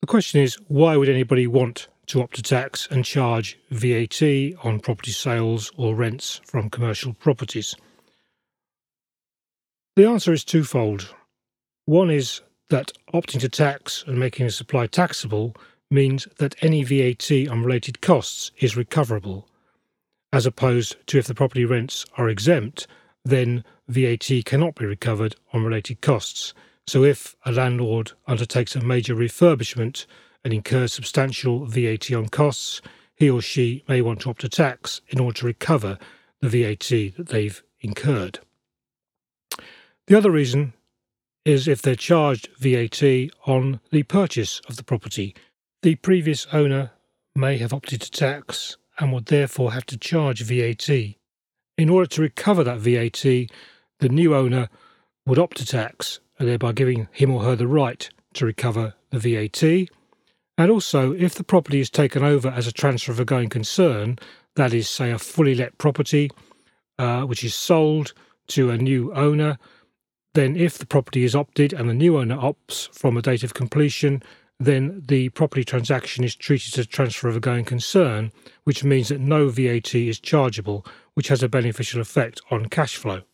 The question is, why would anybody want to opt to tax and charge VAT on property sales or rents from commercial properties? The answer is twofold. One is that opting to tax and making a supply taxable means that any VAT on related costs is recoverable, as opposed to if the property rents are exempt, then VAT cannot be recovered on related costs. So if a landlord undertakes a major refurbishment and incurs substantial VAT on costs, he or she may want to opt to tax in order to recover the VAT that they've incurred. The other reason is if they're charged VAT on the purchase of the property. The previous owner may have opted to tax and would therefore have to charge VAT. In order to recover that VAT, the new owner would opt to tax, thereby giving him or her the right to recover the VAT. And also, if the property is taken over as a transfer of a going concern, that is, say, a fully let property which is sold to a new owner, then if the property is opted and the new owner opts from a date of completion, then the property transaction is treated as a transfer of a going concern, which means that no VAT is chargeable, which has a beneficial effect on cash flow.